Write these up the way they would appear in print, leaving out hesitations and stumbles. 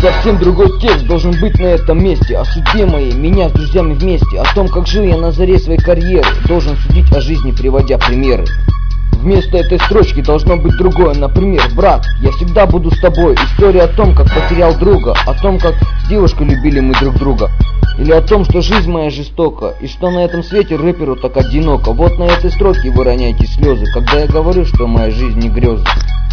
Совсем другой текст должен быть на этом месте. О судьбе моей, меня с друзьями вместе. О том, как жил я на заре своей карьеры. Должен судить о жизни, приводя примеры. Вместо этой строчки должно быть другое. Например: брат, я всегда буду с тобой. История о том, как потерял друга. О том, как с девушкой любили мы друг друга. Или о том, что жизнь моя жестока, и что на этом свете рэперу так одиноко. Вот на этой строке вы роняете слезы, когда я говорю, что моя жизнь не грезы.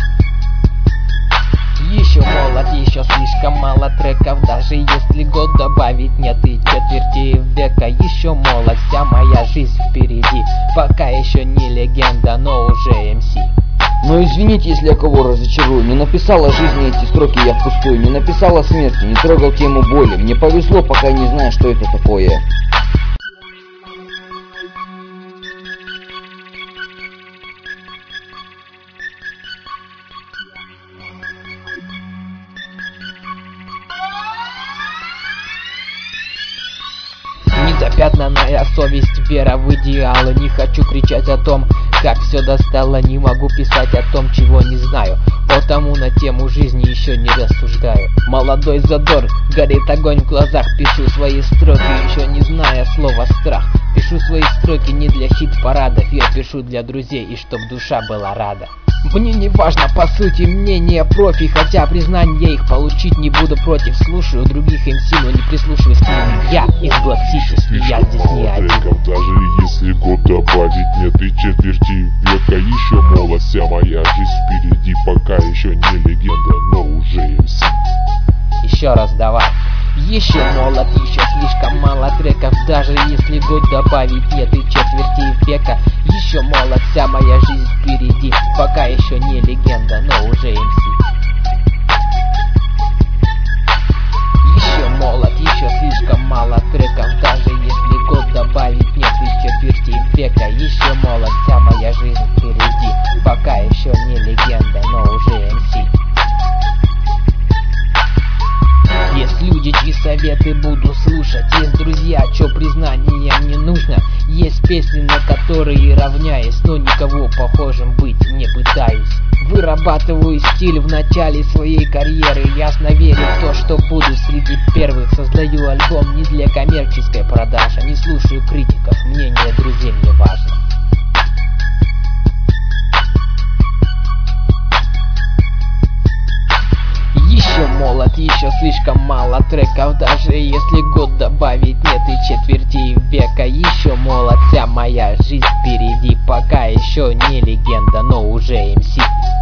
Еще молод, еще слишком мало треков. Даже если год добавить, нет и четверти века. Еще молод, вся моя жизнь впереди. Пока еще не легенда, но уже МС. Но извините, если я кого разочарую. Не написал о жизни эти строки я впустую. Не написал о смерти, не трогал тему боли. Мне повезло, пока я не знаю, что это такое. Незапятнанная совесть, вера в идеалы. Не хочу кричать о том, как все достало. Не могу писать о том, чего не знаю, потому на тему жизни еще не рассуждаю. Молодой задор, горит огонь в глазах. Пишу свои строки, еще не зная слова страх. Пишу свои строки не для хит-парадов. Я пишу для друзей, и чтоб душа была рада. Мне не важно, по сути, мнение профи, хотя признание их получить не буду против. Слушаю других МС, но не прислушиваюсь к ним. Я из Black Sixes, и я здесь не один. Даже если год добавить, нет и четверти века. Еще молод, вся моя жизнь впереди. Пока еще не легенда, но уже МС. Еще раз давай. Еще молод, еще слишком мало треков. Даже если год добавить, нет и четверти века. Еще молод, вся моя жизнь впереди. Пока еще не легенда, но уже МС. Еще молод, еще слишком мало треков. Даже если год добавить, нет и четверти века. Еще молод, вся моя жизнь впереди. Пока еще не легенда, но уже МС. Есть люди, чьи советы буду слушать. Есть друзья, чё признание не нужно. Есть песни, на которые равняюсь, но никого похожим быть не пытаюсь. Вырабатываю стиль в начале своей карьеры. Ясно верю в то, что буду среди первых. Создаю альбом не для коммерческой продажи. Не слушаю критиков, мнение друзей мне важно. Еще молод, еще слишком мало треков. Даже если год добавить, нет и четверти века. Еще молод, вся моя жизнь впереди. Пока еще не легенда, но уже МС.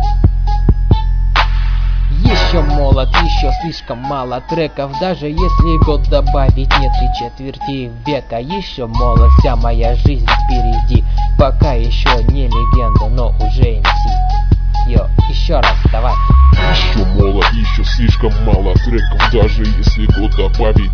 Еще молод, еще слишком мало треков. Даже если год добавить, нет и четверти века. Еще молод, вся моя жизнь впереди. Пока еще не легенда, но уже МС. Йо, еще раз, давай. Еще молод, еще слишком мало треков. Даже если год добавить,